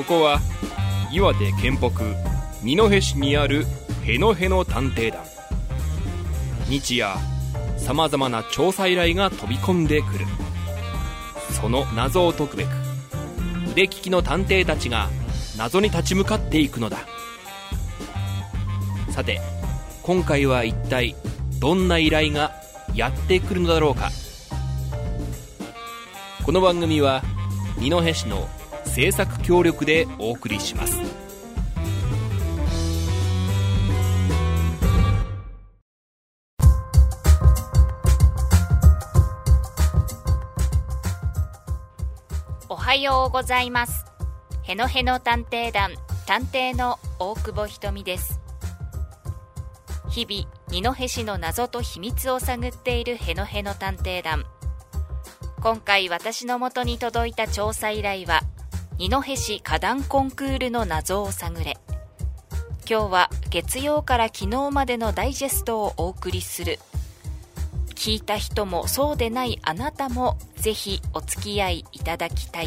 ここは岩手県北二戸市にあるへのへの探偵団。日夜さまざまな調査依頼が飛び込んでくる。その謎を解くべく腕利きの探偵たちが謎に立ち向かっていくのだ。さて今回は一体どんな依頼がやってくるのだろうか。この番組は二戸市の制作協力でお送りします。 おはようございます。へのへの探偵団探偵の大久保ひとみです。日々二戸市の謎と秘密を探っているへのへの探偵団。今回私の元に届いた調査依頼は二戸市花壇コンクールの謎を探れ。今日は月曜から昨日までのダイジェストをお送りする。聞いた人もそうでないあなたもぜひお付き合いいただきたい。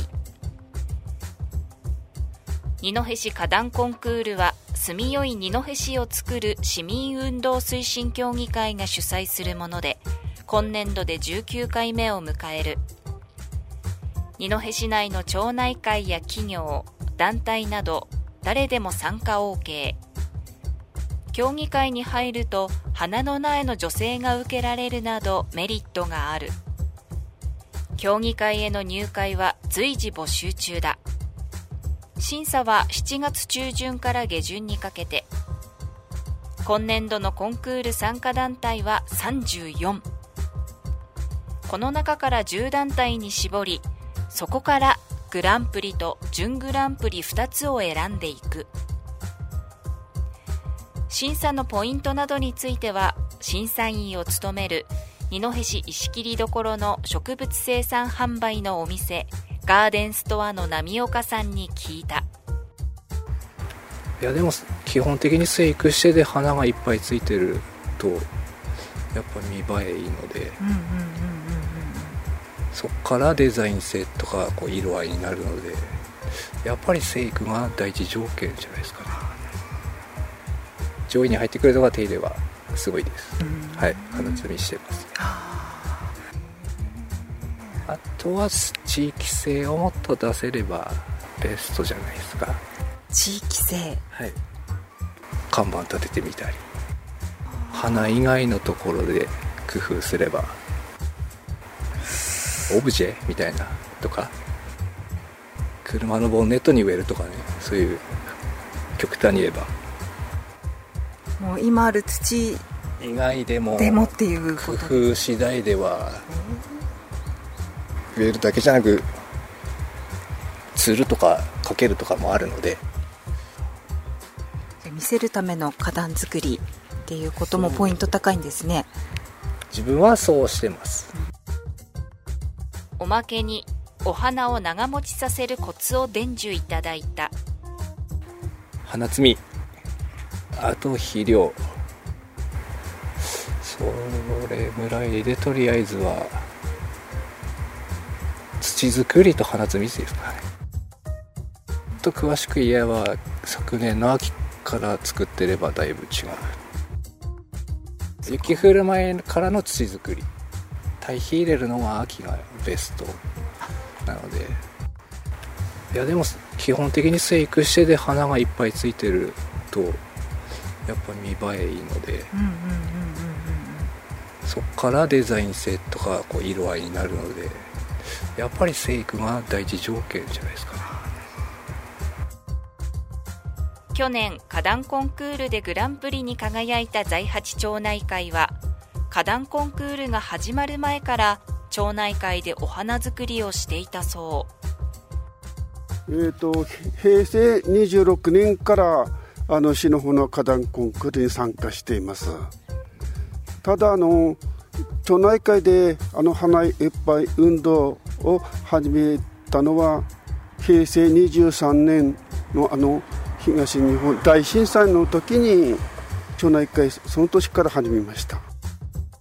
二戸市花壇コンクールは住みよい二戸市を作る市民運動推進協議会が主催するもので、今年度で19回目を迎える。二戸市内の町内会や企業、団体など誰でも参加 OK。 協議会に入ると花の苗の助成が受けられるなどメリットがある。協議会への入会は随時募集中だ。審査は7月中旬から下旬にかけて。今年度のコンクール参加団体は34。この中から10団体に絞り、そこからグランプリと準グランプリ2つを選んでいく。審査のポイントなどについては審査員を務める二戸市石切りどころの植物生産販売のお店ガーデンストアの波岡さんに聞いた。 いやでも基本的に生育してで花がいっぱいついてるとやっぱ見栄えいいので、そっからデザイン性とかこう色合いになるので、やっぱり生育が第一条件じゃないですかね。上位に入ってくるのが手入れはすごいです。はい、花摘みしてます。あとは地域性をもっと出せればベストじゃないですか。 地域性、 はい、看板立ててみたり、花以外のところで工夫すれば、オブジェみたいなとか、車のボンネットに植えるとかね、そういう極端に言えばもう今ある土以外でもっていう工夫次第では植えるだけじゃなくつるとかかけるとかもあるので、 見せるための花壇作りっていうこともポイント高いんですね。 自分はそうしてます。 おまけにお花を長持ちさせるコツを伝授いただいた。 花摘み、あと肥料、それぐらいでとりあえずは土作りと花摘みですかね。と詳しく言えば昨年の秋から作ってればだいぶ違う。雪降る前からの土作り、堆肥入れるのは秋がベストなので、いやでも基本的に生育してで花がいっぱいついてるとやっぱ見栄えいいので、そっからデザイン性とかこう色合いになるので、やっぱり生育が第一条件じゃないですかね。 去年花壇コンクールでグランプリに輝いた財八町内会は、花壇コンクールが始まる前から町内会でお花作りをしていたそう。 平成26年から市の方の花壇コンクールに参加しています。ただ町内会で花いっぱい運動を始めたのは平成23年の東日本大震災の時に町内会その年から始めました。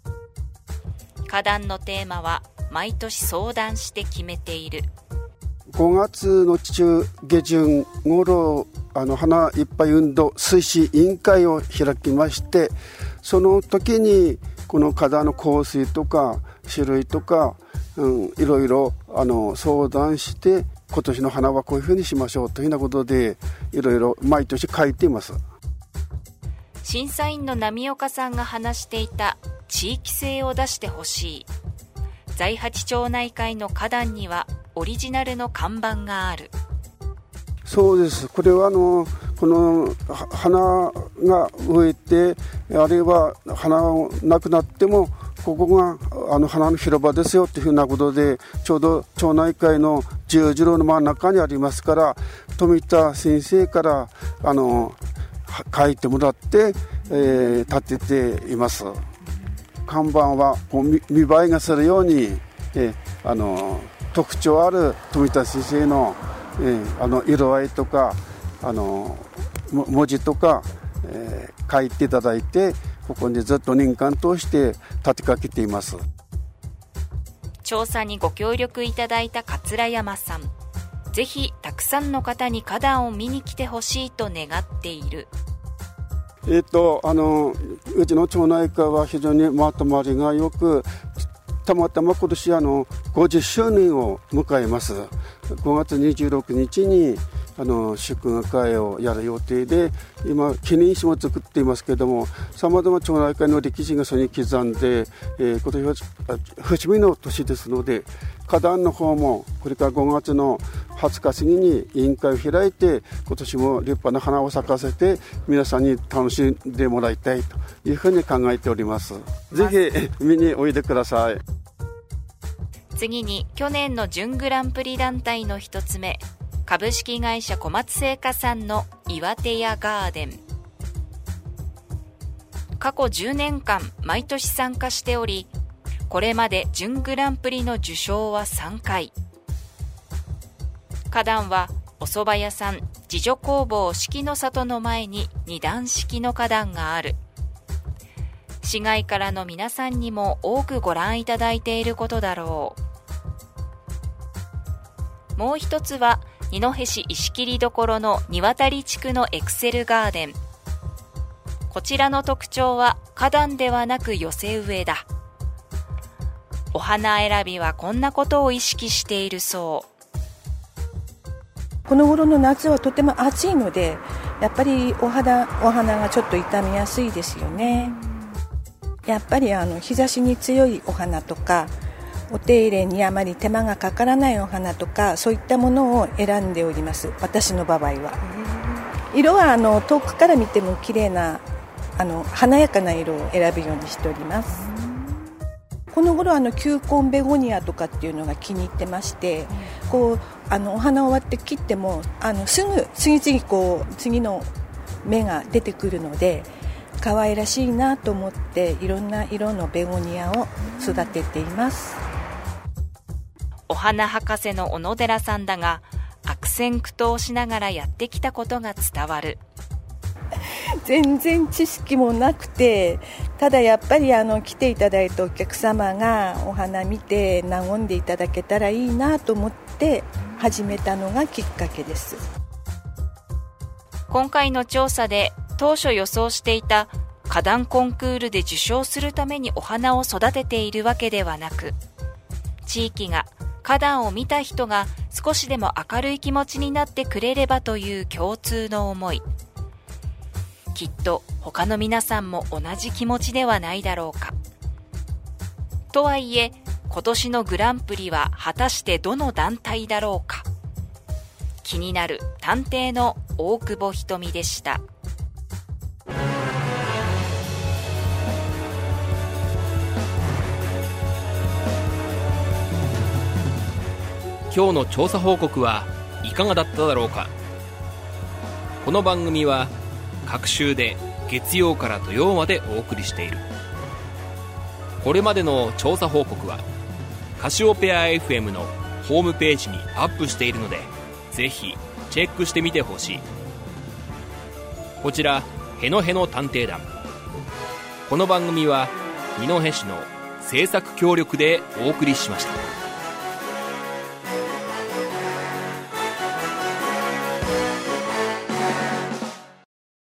花壇のテーマは毎年相談して決めている。 5月の中下旬頃花いっぱい運動推進委員会を開きまして、その時にこの花壇の香水とか種類とか、いろいろ相談して、今年の花はこういうふうにしましょうというようなことでいろいろ毎年書いています。 審査員の波岡さんが話していた地域性を出してほしい。在八町内会の花壇にはオリジナルの看板がある。 そうです。これはこの花が植えて、あるいは花がなくなってもここが花の広場ですよというふうなことで、ちょうど町内会の十字路の真ん中にありますから、富田先生から書いてもらって、立てています。看板はこう見栄えがするように、特徴ある富田先生の、色合いとか文字とか、書いていただいて、ここにずっと年間通して立てかけています。 調査にご協力いただいた桂山さん、ぜひたくさんの方に花壇を見に来てほしいと願っている。 うちの町内会は非常にまとまりがよく、たまたま今年50周年を迎えます。5月26日に祝賀会をやる予定で、今記念碑も作っていますけれども、さまざま町内会の歴史がそれに刻んで、今年は節目の年ですので、花壇の方もこれから5月の20日過ぎに委員会を開いて、今年も立派な花を咲かせて皆さんに楽しんでもらいたいというふうに考えております。ぜひ見においでください。 次に去年の準グランプリ団体の一つ目、株式会社小松製菓さんの岩手屋ガーデン。過去10年間毎年参加しており、これまで準グランプリの受賞は3回。花壇はお蕎麦屋さん自助工房四季の里の前に2段式の花壇がある。市外からの皆さんにも多くご覧いただいていることだろう。もう一つは二戸市石切所の二渡地区のエクセルガーデン。こちらの特徴は花壇ではなく寄せ植えだ。お花選びはこんなことを意識しているそう。 この頃の夏はとても暑いので、やっぱりお花がちょっと傷みやすいですよね。やっぱり日差しに強いお花とか、お手入れにあまり手間がかからないお花とか、そういったものを選んでおります。私の場合は色は遠くから見ても綺麗な華やかな色を選ぶようにしております。この頃球根ベゴニアとかっていうのが気に入ってまして、こうお花終わって切ってもすぐ次々次の芽が出てくるので、可愛らしいなと思っていろんな色のベゴニアを育てています。 お花博士の小野寺さんだが、悪戦苦闘しながらやってきたことが伝わる。 全然知識もなくて、ただやっぱり来ていただいたお客様がお花見て和んでいただけたらいいなと思って始めたのがきっかけです。 今回の調査で当初予想していた花壇コンクールで受賞するためにお花を育てているわけではなく、地域が花壇を見た人が少しでも明るい気持ちになってくれればという共通の思い。きっと他の皆さんも同じ気持ちではないだろうか。とはいえ、今年のグランプリは果たしてどの団体だろうか。気になる探偵の大久保ひとみでした。 今日の調査報告はいかがだっただろうか。この番組は各週で月曜から土曜までお送りしている。これまでの調査報告はカシオペア FM のホームページにアップしているので、ぜひチェックしてみてほしい。こちらへのへの探偵団。この番組は二戸市の制作協力でお送りしました。